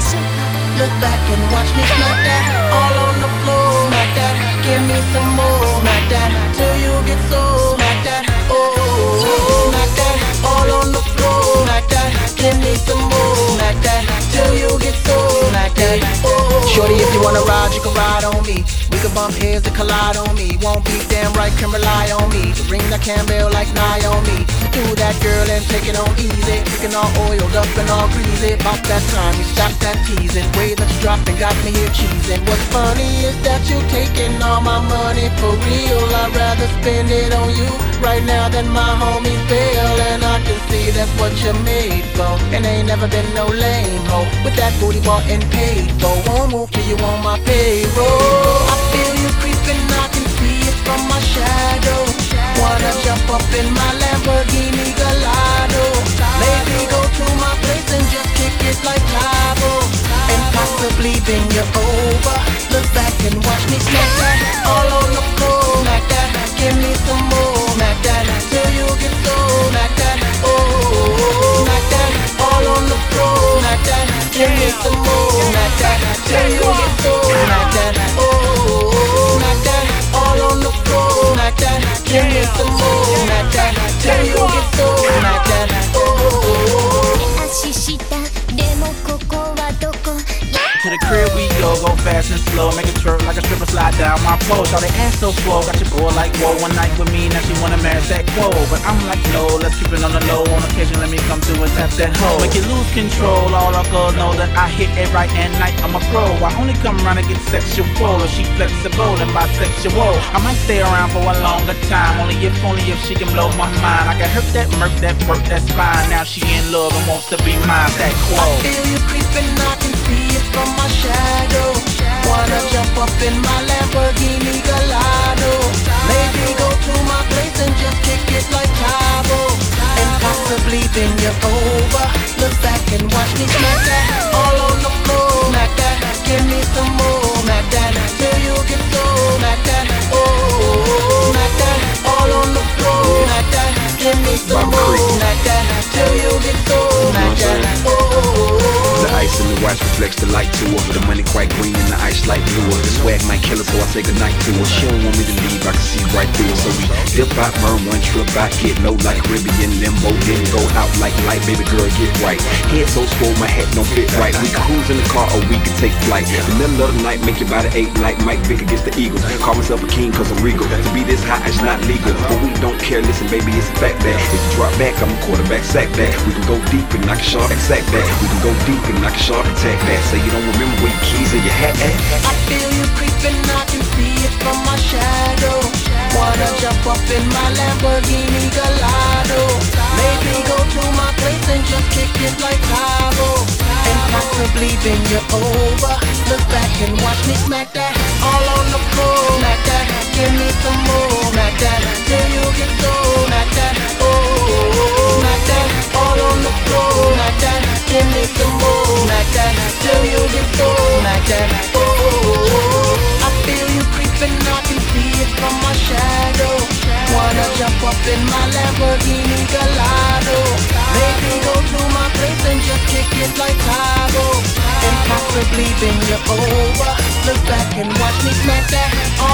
Look back and watch me smack that all on the floor. Smack that, give me some more. Smack that till you get so. Smack that, oh. Smack that all on the floor. Smack that, give me some more. Smack that till you get so. Smack that, oh. Shorty, if you wanna ride, you can ride on me. We can bump heads and collide on me. Won't be damn right, can rely on me. The ring that can bail like Naomi. Do that girl and take it on easy. Looking all oiled up and all greasy. About that time you stop that teasing. Way that you dropping got me here cheesing. What's funny is that you taking all my money for real. I'd rather spend it on you right now than my homies bail. And I can see that's what you're made for. And ain't never been no lame hoe with that booty bought and paid for. Won't move till you on my payroll. I feel you creeping, I can see it from my shadow. Wanna jump up in my Lamborghini Gallardo. Maybe go to my place and just kick it like Cabo. And possibly bend you over. Look back and watch me smack that all on the floor. Smack that, give me some more. Smack that till you get so. Smack that, oh. Smack that all on the floor. Smack that, give me some more. Smack that till you get so. Smack that, oh. Smack that all on the floor. Smack that, give me some more. Smack that till you get so. Smack that, oh. To the crib we go fast and slow. Make it twerk like a stripper, slide down my pole. Shawty ass so swole, got your boy like whoa. One night with me, now she wanna marry that quo. But I'm like no, let's keep it on the low. On occasion let me come through and tap that hoe. Make you lose control, all our girls know that I hit it right at night. I'm a pro, I only come around to get sexual. If she flexible and bisexual, I might stay around for a longer time. Only if she can blow my mind. I got hurt that murk, that work, that's fine. Now she in love and wants to be mine, that quo. I feel you creeping, I can see it from my shadow. Wanna jump up in my Lamborghini Gallardo. Maybe go to my place and just kick it like Cabo. And possibly bend you over. Look back and watch me smack that all on the floor. Smack that, give me some more. Smack that till you get so. Smack that, oh. Smack that all on the floor. Smack that, give me some more. Smack that till you get so. Smack that, oh. The ice in the watch reflects the light to her. The money quite green and the ice light blue. The swag might kill her, so I say goodnight to her. She don't want me to leave, I can see right through her. So we dip out, burn one trip out, get low like Caribbean limbo. Then go out like light, baby girl, get right. Head so swole, my hat don't fit right. We can cruise in the car or we can take flight. The middle of the night, make your body ache like Mike Vick against the Eagles. Call myself a king cause I'm regal. To be this high, it's not legal. But we don't care, listen baby, it's a fact that if you drop back, I'm a quarterback, sack that. We can go deep and knock a sharp sack that. We can go deep and knock a sharp attack that. Say you don't remember where your keys and your hat at. I feel you creeping, I can see it from my shadow. Wanna jump up in my Lamborghini Gallardo. Maybe go to my place and just kick it like Cabo. And possibly bend you over. Look back and watch me smack that all on the floor. Smack that, give me some more. Smack that till you get so. Smack that, oh. Smack that all on the floor. Smack that, give me some more. Smack that till you get so. Smack that, oh. I feel you creeping, I can see it from my shadow. Wanna jump up in my Lamborghini Gallardo. Maybe go to my place and just kick it like Cabo. And possibly bend you over. Look back and watch me smack that